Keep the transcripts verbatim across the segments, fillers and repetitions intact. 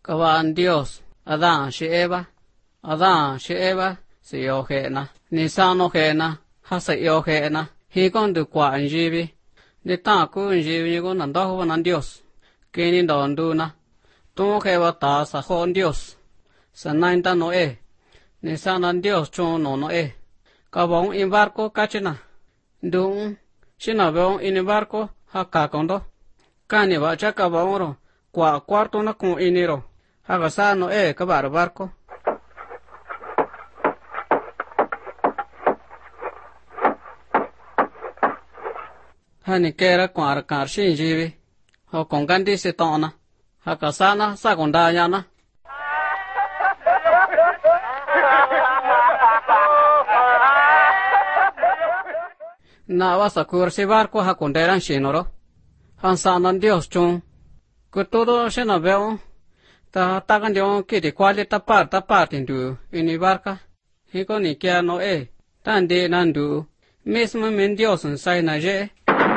Kawan Dios, Adán si Eva, Adán si Eva, si yo gena, ni sano gena, hasa yo gena, hi con du qua en jibi, ni ta ku en jibi ni con nando con Dios, que ni don du na, tu que va ta sa con Dios, sa nain ta no e, ni sanan Dios chon no no e, kabong in barco kachina, dung, sina bong in barco ha ka kondo, kani va cha kabong ro, qua cuarto na con iniro. Haga sa no e kabar barco. Hani kera kwar kar shin jibi. Ho con gandi se tona. Haga sa na sa con da yana. Na wasa kur si barco ha con deran shinoro. Han sa nan Dios chung. Kutodo shena veo. Ta tagan diong kiti kwali tapar tapar tindu ini barca. Hiko ni kia no e. Tandi nandu. Mismo min Dios sai na je.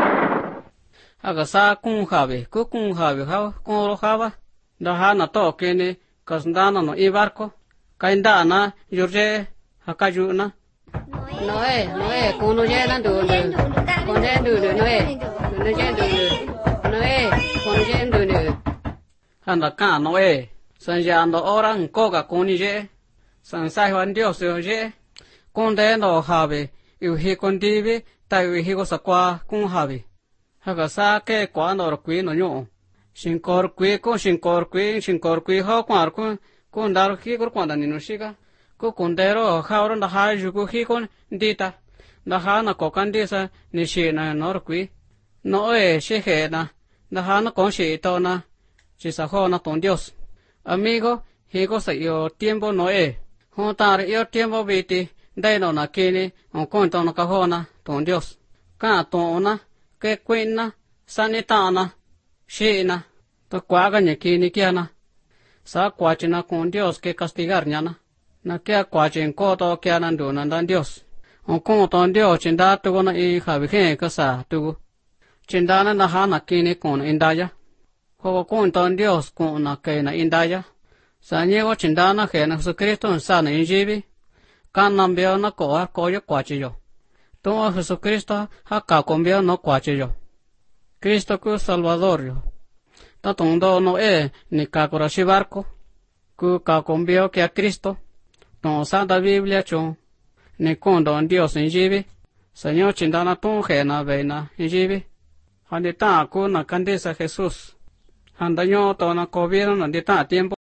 Aga sa kung habi. Ku kung habi hao. Kung ro haba. Da ha na to kini. Kasndana no i barco. Kainda na yurje. Hakaju na. No e. No e. Kung no je nandu. Kung je ndu no e. No je ndu. No e. Kung je ndu. Handa ka no e. San ya ando orang koga kuni je. San sai hoan Dios yo je. Kun de no habi. Yu hi kun dibi. Ta yu hi ko sa kwa kun habi. Haga sa ke kwa no kui no nyo. Shinkor kui kun shinkor kui. Shinkor kui ho kwa kun. Kun daro hi kur kwa da nino shiga. Ku kun de ro haoron da ha yu ku hi kun dita. Da ha na kokan disa ni shi na nor kui. No e shi he na. Da ha na kon shi to na. Chisa ho na ton Dios. Amigo, higo sa iyo tiempo no e. Hontar iyo tiempo viti, dai no na kini, on konto no kahona, ton Dios. Ka tona, ke kwina, sanitana, shina, to kwaga nye kini kiana. Sa kwachina con Dios ke castigar nyana. Na kia kwachin koto kiana nduna ndan Dios. On konto Dios chinda tugo na i habihin kasa tugo. Chindana na hana kini con indaya. Kogo konton Dios con na que na indaya. Sa niego chindana que na Jesucristo en sana injibi. Kan nambio na koa koyo kwachi yo. Tonga Jesucristo haka kombio no kwachi yo. Cristo ku Salvador yo. Tatondo no e ni kakura shibarko. Ku kakombio que a Cristo. Ton Santa Biblia chon. Ni kondon Dios injibi. Señor chindana ton que na veina injibi. Handita ku na candisa Jesús. Handaño to na gobierno de ta tiempo.